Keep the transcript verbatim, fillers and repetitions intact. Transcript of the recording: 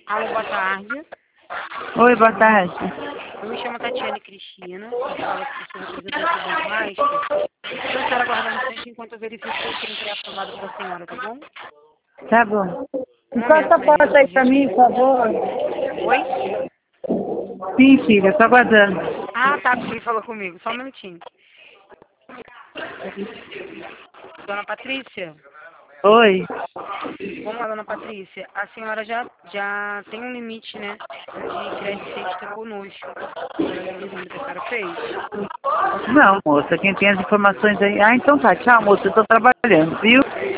Alô, boa tarde. Oi, boa tarde. Eu me chamo Tatiane Cristina, eu falo aqui, sou representante do Banco Master. Eu quero aguardar um instante enquanto eu verifico quem foi aprovado pela senhora, tá bom? Tá bom. Um Encosta a momento, porta aí né? pra mim, por favor. Oi? Sim, filha, tô aguardando. Ah, tá, porque ele falou comigo. Só um minutinho. Dona Patrícia? Oi. Vamos lá, dona Patrícia. A senhora já, já tem um limite, né, de crédito extra conosco. A senhora já viu o que a senhora fez? Não, moça, quem tem as informações aí... Ah, então tá, tchau, moça, eu tô trabalhando, viu?